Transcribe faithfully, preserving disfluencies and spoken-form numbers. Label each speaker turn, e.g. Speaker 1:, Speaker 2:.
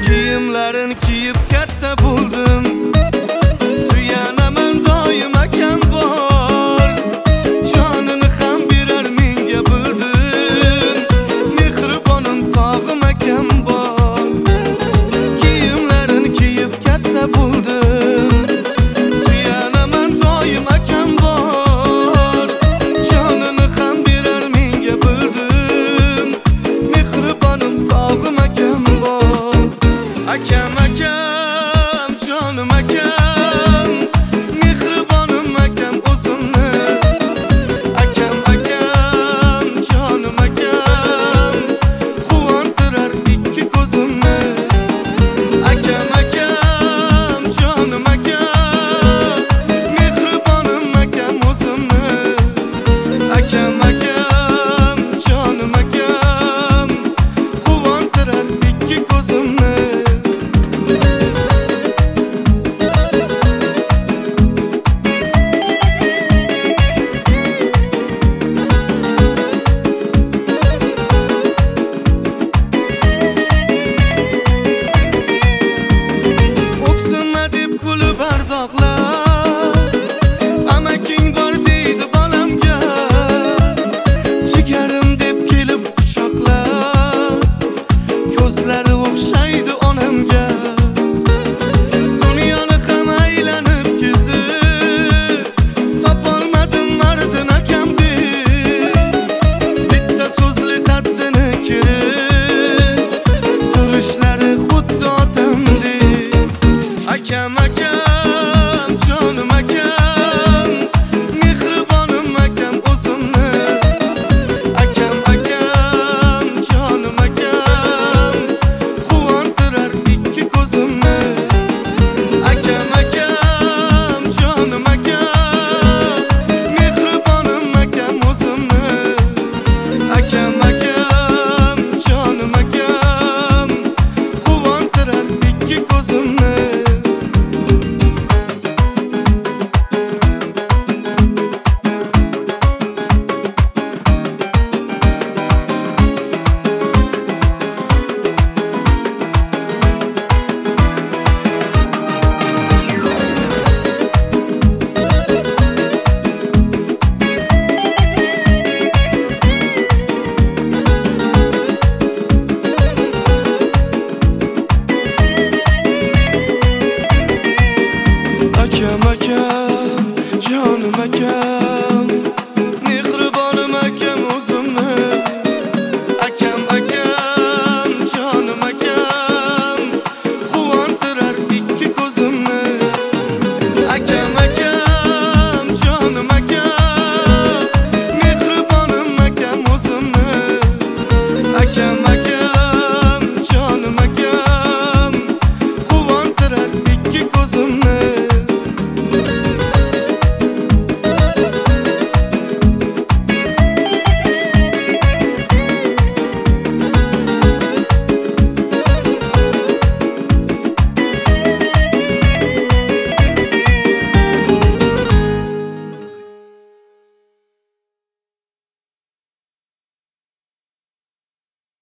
Speaker 1: Kiyimlarin kiyib katta bo'ldim, suyanaman doim akam bor. Jonini ham berar menga bildim, mehribonim tog'im akam bor. Kiyimlarin kiyib katta bo'ldim, suyanaman doim akam bor. Jonini ham berar menga bildim, mehribonim tog'im akam bor. Akam akam jonim akam, mehribonim akam o'zimni. Akam akam jonim akam, quvontirar ikki ko'zimni. Akam akam jonim akam, mehribonim akam o'zimni. Akam akam jonim akam, quvontirar ikki ko'zimni. O'ksima deb kulib ardoqlar, amaking bor deydi bolamga. Jigarim deb kelib quchoqlar, ko'zlari o'xshaydi onamga.